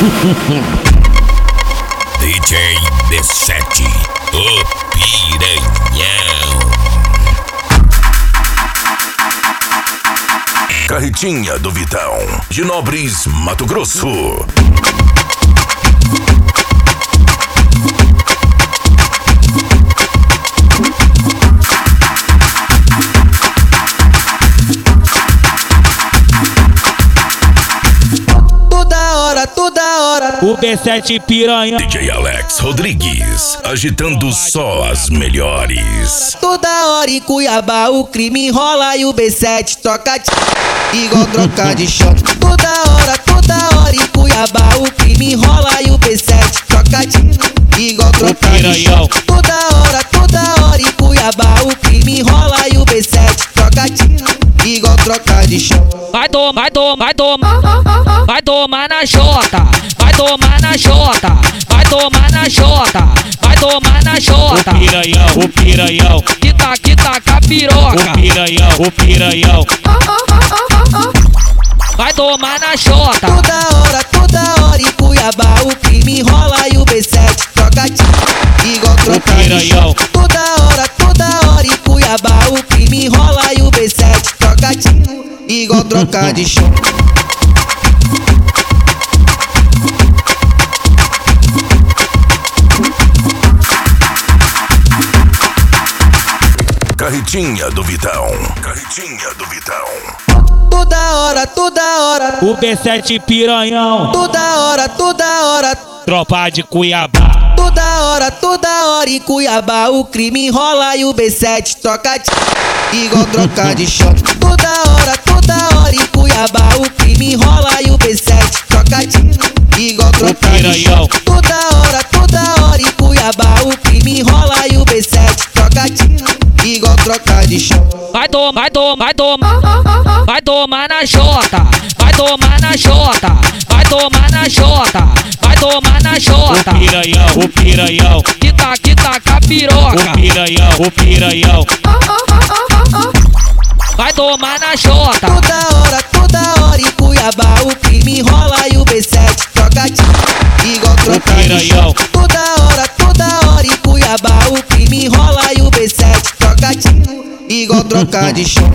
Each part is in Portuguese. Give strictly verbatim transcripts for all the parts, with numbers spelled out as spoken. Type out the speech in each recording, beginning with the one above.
D J B sete, o piranhão. Carretinha do Vitão, de Nobres, Mato Grosso. O B sete piranha. D J Alex Rodrigues, agitando só as melhores. Toda hora em Cuiabá o crime enrola e o B sete toca t... igual troca de shot. Toda hora, toda hora em Cuiabá o crime enrola e o B sete toca t... igual troca de shot. Toda hora, toda hora em Cuiabá o crime enrola e o B sete toca t... igual troca de shot. Vai tomar, vai tomar, vai tomar, vai tomar na xota, vai tomar na xota, vai tomar na xota, vai tomar na xota. O piranhão, o piranhão, que tá, que tá com a piroca. O piranhão, o piranhão, vai tomar na xota. Toda hora, toda hora em Cuiabá o crime enrola e o B sete toca t... igual troca de shot. Toda hora, toda hora em Cuiabá o crime enrola e o B sete toca t... igual troca de shot. Carretinha do Vitão, Carretinha do Vitão. Toda hora, toda hora. O B sete piranhão. Toda hora, toda hora. Tropa de Cuiabá. Toda hora, toda hora em Cuiabá o crime enrola e o B sete toca t... igual troca de shot. Toda hora, toda hora em Cuiabá o crime enrola e o B sete toca t... igual troca de shot. Toda hora, toda hora em Cuiabá o crime enrola e o B sete toca t... igual troca de shot. Vai tomar, vai tomar, vai tomar, vai tomar na xota, vai tomar na xota, vai tomar na xota, vai tomar na xota. O piranhão, o piranhão, que tá, que tá com a piroca. O piranhão, o piranhão, vai tomar na xota. Toda hora, toda hora em Cuiabá o crime enrola e o B sete toca t... igual troca de shot. Toda hora, toda hora em Cuiabá o crime enrola e o B sete toca t... igual troca de shot.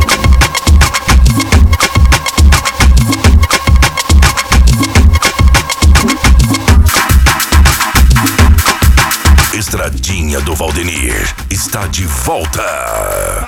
Estradinha do Valdenir está de volta.